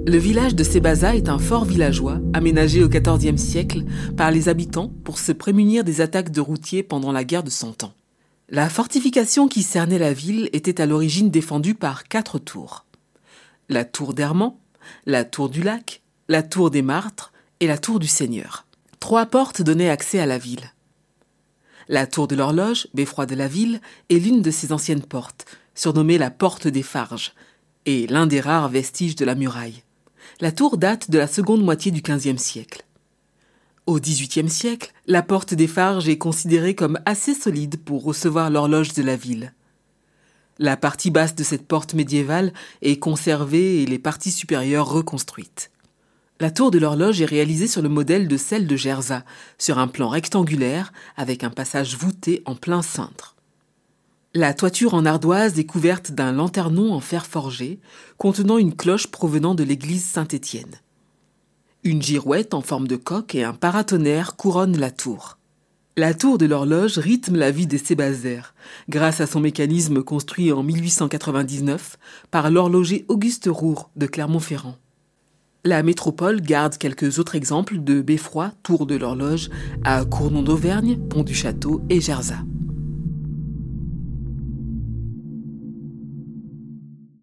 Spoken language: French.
Le village de Sébaza est un fort villageois aménagé au XIVe siècle par les habitants pour se prémunir des attaques de routiers pendant la guerre de Cent Ans. La fortification qui cernait la ville était à l'origine défendue par 4 tours. La tour d'Hermant, la tour du Lac, la tour des Martres et la tour du Seigneur. 3 portes donnaient accès à la ville. La tour de l'horloge, beffroi de la ville, est l'une de ces anciennes portes, surnommée la porte des Farges, et l'un des rares vestiges de la muraille. La tour date de la seconde moitié du XVe siècle. Au XVIIIe siècle, la porte des Farges est considérée comme assez solide pour recevoir l'horloge de la ville. La partie basse de cette porte médiévale est conservée et les parties supérieures reconstruites. La tour de l'horloge est réalisée sur le modèle de celle de Gerzat, sur un plan rectangulaire avec un passage voûté en plein cintre. La toiture en ardoise est couverte d'un lanternon en fer forgé, contenant une cloche provenant de l'église Saint-Étienne. Une girouette en forme de coq et un paratonnerre couronnent la tour. La tour de l'horloge rythme la vie des Sébazaires, grâce à son mécanisme construit en 1899 par l'horloger Auguste Roure de Clermont-Ferrand. La métropole garde quelques autres exemples de beffrois, tour de l'horloge, à Cournon d'Auvergne, Pont du Château et Gerzat.